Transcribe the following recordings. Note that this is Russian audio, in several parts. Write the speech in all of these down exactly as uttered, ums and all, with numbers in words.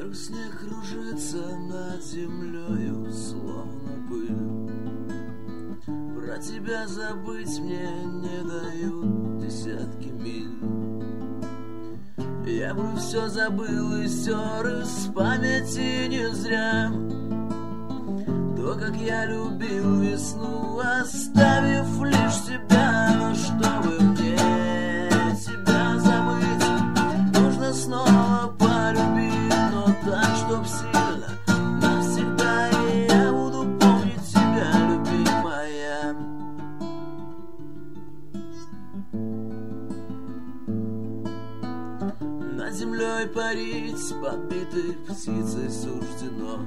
снег кружится над землею, словно пыль. Про тебя забыть мне не дают десятки миль. Я бы все забыл и стер из памяти не зря то, как я любил весну, оставив лишь тебя. Но чтобы мне тебя забыть, нужно снова полюбить, но так, чтоб сильно, навсегда. И я буду помнить тебя, любимая. Над землей парить подбитой птицей суждено,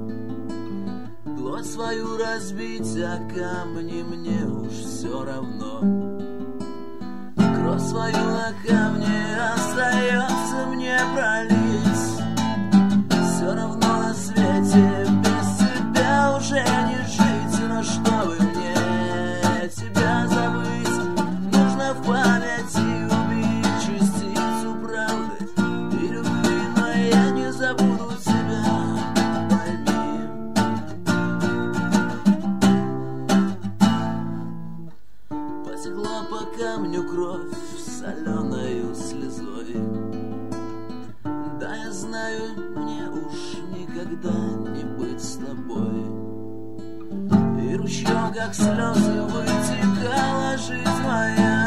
плоть свою разбить, а камни мне уж все равно. Кровь свою на камне остается мне пролить. Все равно на свете без тебя уже не жить. Но чтобы мне тебя забыть, нужно в памяти убить частицу правды и любви. Но я не забуду тебя, пойми. Потекла по камню кровь соленою слезой. Да, я знаю, мне уж никогда не быть с тобой. И ручьем, как слезы, вытекала жизнь моя.